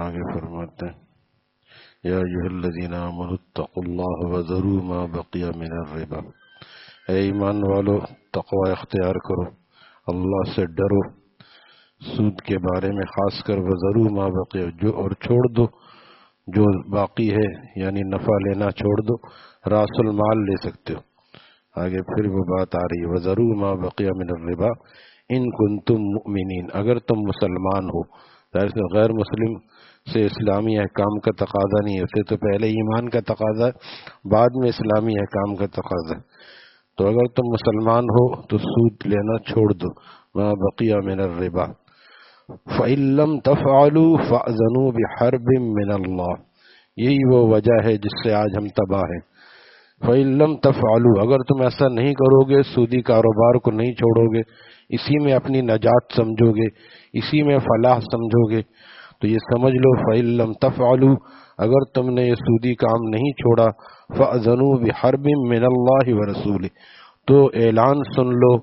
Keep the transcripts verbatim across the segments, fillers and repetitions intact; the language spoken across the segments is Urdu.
آگے فرماتے ہیں یا ایھا الذین آمنوا اتقوا اللہ وذروا ما بقی من الربا، اے ایمان والو تقوی اختیار کرو، اللہ سے ڈرو، سود کے بارے میں خاص کر وذروا ما بقی، جو اور چھوڑ دو جو باقی ہے، یعنی نفع لینا چھوڑ دو، راس المال لے سکتے ہو۔ آگے پھر وہ بات آ رہی ہے وذروا ما بقی من الربا ان کنتم مؤمنین، اگر تم مسلمان ہو۔ ظاہر سے غیر مسلم سے اسلامی احکام کا تقاضا نہیں ہے، اسے تو پہلے ایمان کا تقاضا ہے، بعد میں اسلامی احکام کا تقاضا ہے۔ تو اگر تم مسلمان ہو تو سود لینا چھوڑ دو، ما بقی من الربا فَإِن لَّمْ تَفْعَلُوا فَأْذَنُوا بِحَرْبٍ مِّنَ اللَّهِ، یہی وہ وجہ ہے جس سے آج ہم تباہ ہیں۔ فَإِن لَّمْ تَفْعَلُوا، اگر تم ایسا نہیں کرو گے، سودی کاروبار کو نہیں چھوڑو گے، اسی میں اپنی نجات سمجھو گے، اسی میں فلاح سمجھو گے، تو یہ سمجھ لو فَإِن لَّمْ تَفْعَلُوا، اگر تم نے یہ سودی کام نہیں چھوڑا، فَأْذَنُوا بِحَرْبٍ مِّنَ اللَّهِ وَرَسُولِهِ، تو اعلان سن لو،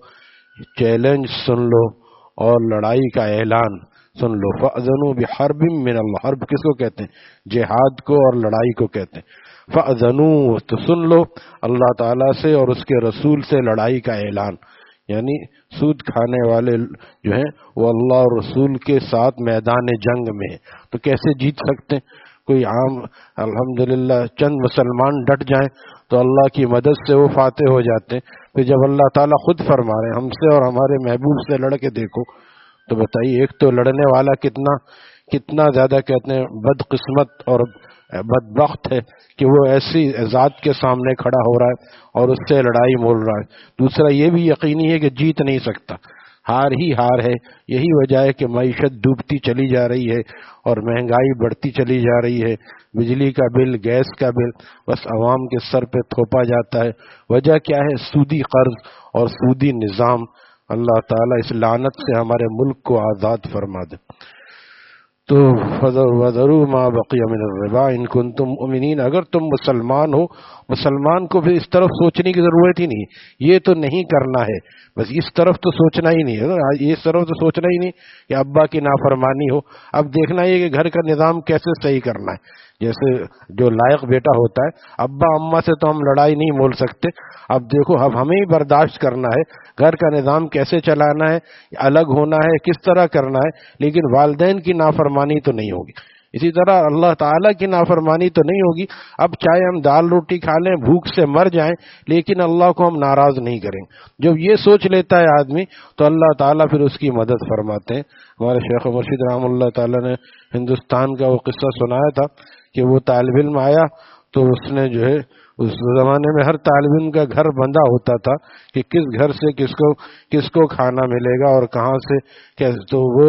چیلنج سن لو اور لڑائی کا اعلان سن لو۔ فَأْذَنُوا بِحَرْبٍ مِّنَ اللَّهِ، حرب کس کو کہتے ہیں؟ جہاد کو اور لڑائی کو کہتے ہیں۔ فَأْذَنُوا، تو سن لو اللہ تعالیٰ سے اور اس کے رسول سے لڑائی کا اعلان، یعنی سود کھانے والے جو ہیں وہ اللہ اور رسول کے ساتھ میدان جنگ میں ہیں، تو کیسے جیت سکتے ہیں؟ کوئی عام الحمدللہ چند مسلمان ڈٹ جائیں تو اللہ کی مدد سے وہ فاتح ہو جاتے ہیں، پھر جب اللہ تعالیٰ خود فرما رہے ہیں ہم سے اور ہمارے محبوب سے لڑ کے دیکھو، تو بتائیے ایک تو لڑنے والا کتنا کتنا زیادہ کہتے ہیں بدقسمت اور بدبخت ہے کہ وہ ایسی ذات کے سامنے کھڑا ہو رہا ہے اور اس سے لڑائی مول رہا ہے۔ دوسرا یہ بھی یقینی ہے کہ جیت نہیں سکتا، ہار ہی ہار ہے۔ یہی وجہ ہے کہ معیشت ڈوبتی چلی جا رہی ہے اور مہنگائی بڑھتی چلی جا رہی ہے، بجلی کا بل، گیس کا بل بس عوام کے سر پہ تھوپا جاتا ہے۔ وجہ کیا ہے؟ سودی قرض اور سودی نظام۔ اللہ تعالیٰ اس لعنت سے ہمارے ملک کو آزاد فرما دے۔ تو وَذَرُوا مَا بَقِيَ مِنَ الرِّبَا إِن كُنتُم مُؤْمِنِينَ، اگر تم مسلمان ہو، مسلمان کو پھر اس طرف سوچنے کی ضرورت ہی نہیں، یہ تو نہیں کرنا ہے، بس اس طرف تو سوچنا ہی نہیں ہے، اس طرف تو سوچنا ہی نہیں کہ ابا کی نافرمانی ہو۔ اب دیکھنا یہ کہ گھر کا نظام کیسے صحیح کرنا ہے، جیسے جو لائق بیٹا ہوتا ہے، ابا اماں سے تو ہم لڑائی نہیں مول سکتے، اب دیکھو اب ہمیں ہی برداشت کرنا ہے، گھر کا نظام کیسے چلانا ہے، الگ ہونا ہے، کس طرح کرنا ہے، لیکن والدین کی نافرمانی تو نہیں ہوگی، اسی طرح اللہ تعالیٰ کی نافرمانی تو نہیں ہوگی۔ اب چاہے ہم دال روٹی کھا لیں، بھوک سے مر جائیں، لیکن اللہ کو ہم ناراض نہیں کریں گے۔ جب یہ سوچ لیتا ہے آدمی تو اللہ تعالیٰ پھر اس کی مدد فرماتے ہیں۔ ہمارے شیخ مرشد رحمہ اللہ تعالیٰ نے ہندوستان کا وہ قصہ سنایا تھا کہ وہ طالب علم آیا تو اس نے جو ہے اس زمانے میں ہر طالب علم کا گھر بندہ ہوتا تھا کہ کس گھر سے کس کو کس کو کھانا ملے گا اور کہاں سے کیسے، تو وہ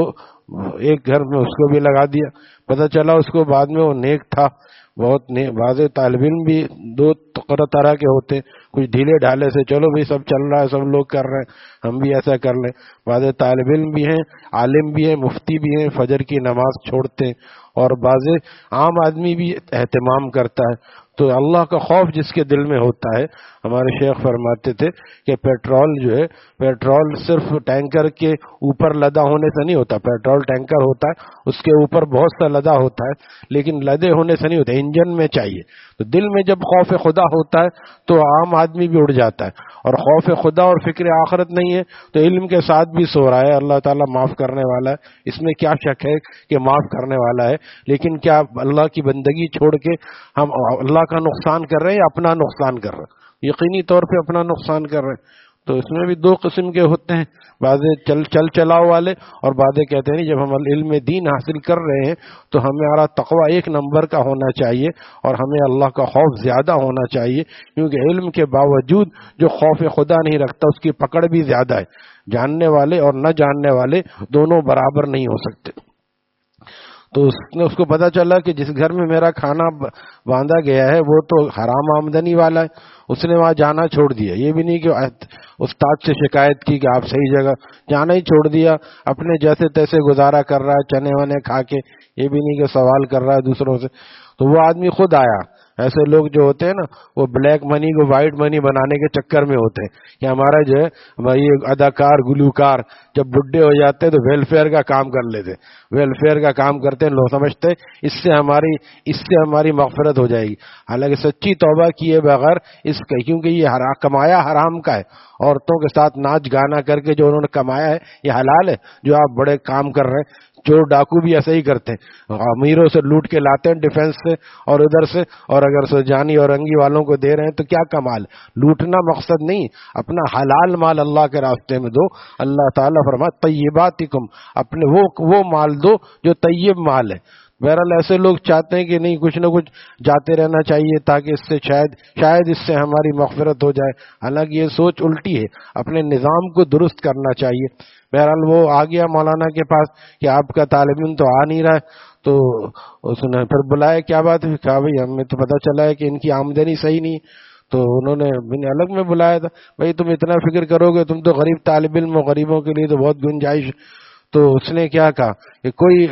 ایک گھر میں اس کو بھی لگا دیا۔ پتہ چلا اس کو بعد میں وہ نیک تھا بہت، بعض طالب علم بھی دو طرح کے ہوتے، کچھ ڈھیلے ڈھالے سے چلو بھائی سب چل رہا ہے، سب لوگ کر رہے ہیں ہم بھی ایسا کر لیں، بعض طالب علم بھی ہیں، عالم بھی ہیں، مفتی بھی ہیں، فجر کی نماز چھوڑتے ہیں، اور بعض عام آدمی بھی اہتمام کرتا ہے۔ تو اللہ کا خوف جس کے دل میں ہوتا ہے، ہمارے شیخ فرماتے تھے کہ پیٹرول جو ہے، پیٹرول صرف ٹینکر کے اوپر لدا ہونے سے نہیں ہوتا، پیٹرول ٹینکر ہوتا ہے اس کے اوپر بہت سا لدا ہوتا ہے، لیکن لدے ہونے سے نہیں ہوتا، انجن میں چاہیے۔ تو دل میں جب خوف خدا ہوتا ہے تو عام آدمی بھی اڑ جاتا ہے، اور خوف خدا اور فکر آخرت نہیں ہے تو علم کے ساتھ بھی سو رہا ہے، اللہ تعالیٰ معاف کرنے والا ہے، اس میں کیا شک ہے کہ معاف کرنے والا ہے، لیکن کیا اللہ کی بندگی چھوڑ کے ہم اللہ کا نقصان کر رہے ہیں یا اپنا نقصان کر رہے ہیں؟ یقینی طور پہ اپنا نقصان کر رہے ہیں۔ تو اس میں بھی دو قسم کے ہوتے ہیں، بعض چل چل چلاؤ والے اور بعض کہتے ہیں جب ہم علم دین حاصل کر رہے ہیں تو ہمارا تقوی ایک نمبر کا ہونا چاہیے اور ہمیں اللہ کا خوف زیادہ ہونا چاہیے، کیونکہ علم کے باوجود جو خوف خدا نہیں رکھتا اس کی پکڑ بھی زیادہ ہے۔ جاننے والے اور نہ جاننے والے دونوں برابر نہیں ہو سکتے۔ تو اس نے اس کو پتا چلا کہ جس گھر میں میرا کھانا باندھا گیا ہے وہ تو حرام آمدنی والا ہے، اس نے وہاں جانا چھوڑ دیا۔ یہ بھی نہیں کہ استاد سے شکایت کی کہ آپ صحیح جگہ، جانا ہی چھوڑ دیا، اپنے جیسے تیسے گزارا کر رہا ہے چنے ونے کھا کے، یہ بھی نہیں کہ سوال کر رہا ہے دوسروں سے۔ تو وہ آدمی خود آیا ایسے لوگ جو ہوتے ہیں نا وہ بلیک منی کو وائٹ منی بنانے کے چکر میں ہوتے ہیں کہ ہمارا جو ہے یہ اداکار گلوکار جب بڈھے ہو جاتے ہیں تو ویلفیئر کا کام کر لیتے، ویلفیئر کا کام کرتے ہیں، لوگ سمجھتے اس سے ہماری اس سے ہماری مغفرت ہو جائے گی، حالانکہ سچی توبہ کیے بغیر اس کا، کیونکہ یہ حرام کمایا حرام کا ہے، عورتوں کے ساتھ ناچ گانا کر کے جو انہوں نے کمایا ہے یہ حلال ہے، جو آپ بڑے کام کر رہے ہیں۔ چور ڈاکو بھی ایسا ہی کرتے ہیں، امیروں سے لوٹ کے لاتے ہیں ڈیفنس سے اور ادھر سے، اور اگر سجانی اور انگی والوں کو دے رہے ہیں تو کیا کمال، لوٹنا مقصد نہیں، اپنا حلال مال اللہ کے راستے میں دو۔ اللہ تعالیٰ فرماتا طیباتکم، اپنے وہ وہ مال دو جو طیب مال ہے۔ بہرحال ایسے لوگ چاہتے ہیں کہ نہیں کچھ نہ کچھ جاتے رہنا چاہیے تاکہ اس سے شاید شاید اس سے ہماری مغفرت ہو جائے، حالانکہ یہ سوچ الٹی ہے، اپنے نظام کو درست کرنا چاہیے۔ بہرحال وہ آ گیا مولانا کے پاس کہ آپ کا طالب علم تو آ نہیں رہا ہے، تو اس نے پھر بلایا، کیا بات ہے؟ کہا بھائی ہمیں تو پتہ چلا ہے کہ ان کی آمدنی صحیح نہیں، تو انہوں نے میں نے الگ میں بلایا تھا، بھائی تم اتنا فکر کرو گے، تم تو غریب طالب علم ہو، غریبوں کے لیے تو بہت گنجائش۔ تو اس نے کیا کہا کہ کوئی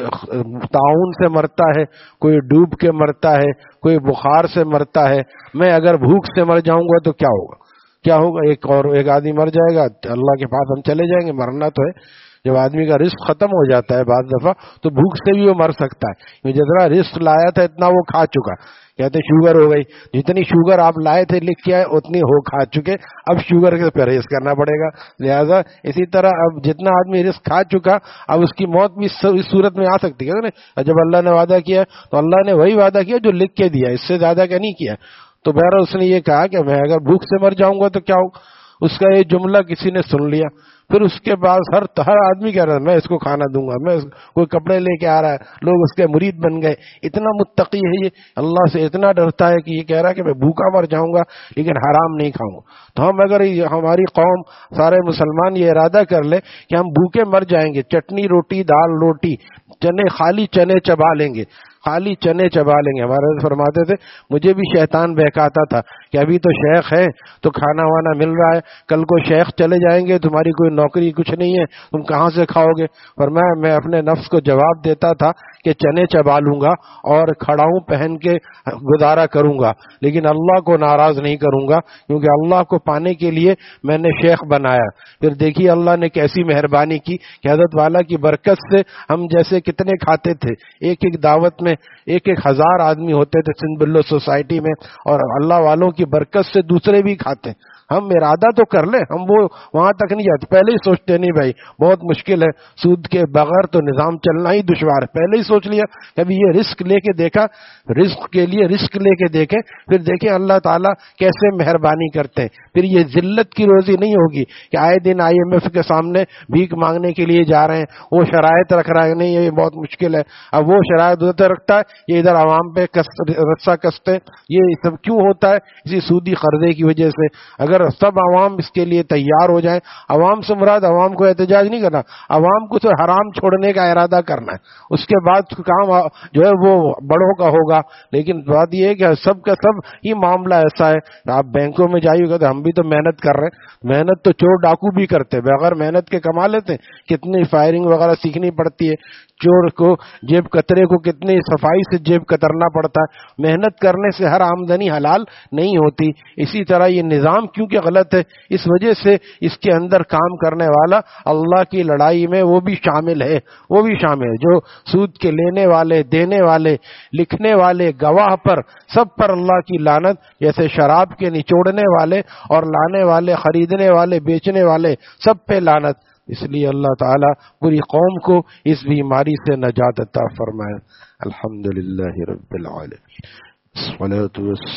طاعون سے مرتا ہے، کوئی ڈوب کے مرتا ہے، کوئی بخار سے مرتا ہے، میں اگر بھوک سے مر جاؤں گا تو کیا ہوگا؟ کیا ہوگا؟ ایک اور ایک آدمی مر جائے گا، اللہ کے پاس ہم چلے جائیں گے، مرنا تو ہے۔ جب آدمی کا رزق ختم ہو جاتا ہے بعض دفعہ تو بھوک سے بھی وہ مر سکتا ہے، جتنا رزق لایا تھا اتنا وہ کھا چکا، کہتے شوگر ہو گئی، جتنی شوگر آپ لائے تھے لکھ کے آئے اتنی ہو کھا چکے، اب شوگر سے پرہیز کرنا پڑے گا۔ لہذا اسی طرح اب جتنا آدمی رزق کھا چکا اب اس کی موت بھی اس صورت میں آ سکتی ہے۔ جب اللہ نے وعدہ کیا تو اللہ نے وہی وعدہ کیا جو لکھ کے دیا، اس سے زیادہ کیا نہیں کیا۔ تو بہرحال اس نے یہ کہا کہ میں اگر بھوک سے مر جاؤں گا تو کیا ہوگا؟ اس کا یہ جملہ کسی نے سن لیا، پھر اس کے بعد ہر ہر آدمی کہہ رہا ہے میں اس کو کھانا دوں گا، میں کوئی کپڑے لے کے آ رہا ہے، لوگ اس کے مرید بن گئے۔ اتنا متقی ہے یہ، اللہ سے اتنا ڈرتا ہے کہ یہ کہہ رہا ہے کہ میں بھوکا مر جاؤں گا لیکن حرام نہیں کھاؤں گا۔ تو ہم اگر ہماری قوم سارے مسلمان یہ ارادہ کر لے کہ ہم بھوکے مر جائیں گے، چٹنی روٹی دال روٹی چنے خالی چنے چبا لیں گے، خالی چنے چبا لیں گے۔ ہمارے فرماتے تھے مجھے بھی شیطان بہکاتا تھا کہ ابھی تو شیخ ہے تو کھانا وانا مل رہا ہے، کل کو شیخ چلے جائیں گے تمہاری کوئی نوکری کچھ نہیں ہے، تم کہاں سے کھاؤ گے؟ فرمایا میں اپنے نفس کو جواب دیتا تھا کہ چنے چبا لوں گا اور کھڑاؤں پہن کے گزارا کروں گا، لیکن اللہ کو ناراض نہیں کروں گا، کیونکہ اللہ کو پانے کے لیے میں نے شیخ بنایا۔ پھر دیکھیے اللہ نے کیسی مہربانی کی کہ حضرت والا کی برکت سے ہم جیسے کتنے کھاتے تھے، ایک ایک دعوت میں ایک ایک ہزار آدمی ہوتے تھے سندھ بلو سوسائٹی میں، اور اللہ والوں کی برکت سے دوسرے بھی کھاتے۔ ہم ارادہ تو کر لیں، ہم وہ وہاں تک نہیں جاتے، پہلے ہی سوچتے نہیں بھائی بہت مشکل ہے، سود کے بغیر تو نظام چلنا ہی دشوار ہے، پہلے ہی سوچ لیا، کبھی یہ رزق لے کے دیکھا، رزق کے لیے رزق لے کے دیکھیں، پھر دیکھیں اللہ تعالیٰ کیسے مہربانی کرتے ہیں۔ پھر یہ ذلت کی روزی نہیں ہوگی کہ آئے دن آئی ایم ایف کے سامنے بھیک مانگنے کے لیے جا رہے ہیں، وہ شرائط رکھ رہا ہے، نہیں یہ بہت مشکل ہے، اب وہ شرائط ادھر رکھتا ہے، یہ ادھر عوام پہ رسا کستے، یہ سب کیوں ہوتا ہے؟ اسی سودی قرضے کی وجہ سے۔ اگر سب عوام اس کے لیے تیار ہو جائیں، عوام سے مراد عوام کو احتجاج نہیں کرنا، عوام کو تو حرام چھوڑنے کا ارادہ کرنا ہے، اس کے بعد کام جو ہے وہ بڑوں کا ہوگا۔ لیکن بات یہ ہے کہ سب کا سب ہی معاملہ ایسا ہے، آپ بینکوں میں جائیے گا تو ہم بھی تو محنت کر رہے ہیں، محنت تو چور ڈاکو بھی کرتے، بغیر محنت کے کما لیتے ہیں، کتنی فائرنگ وغیرہ سیکھنی پڑتی ہے، چور کو جیب کترے کو کتنی صفائی سے جیب کترنا پڑتا ہے، محنت کرنے سے ہر آمدنی حلال نہیں ہوتی۔ اسی طرح یہ نظام کیونکہ غلط ہے، اس وجہ سے اس کے اندر کام کرنے والا اللہ کی لڑائی میں وہ بھی شامل ہے، وہ بھی شامل ہے، جو سود کے لینے والے، دینے والے، لکھنے والے، گواہ پر، سب پر اللہ کی لعنت، جیسے شراب کے نچوڑنے والے اور لانے والے، خریدنے والے، بیچنے والے، سب پہ لعنت۔ اس لیے اللہ تعالیٰ پوری قوم کو اس بیماری سے نجات عطا فرمائے۔ الحمدللہ رب العالمین۔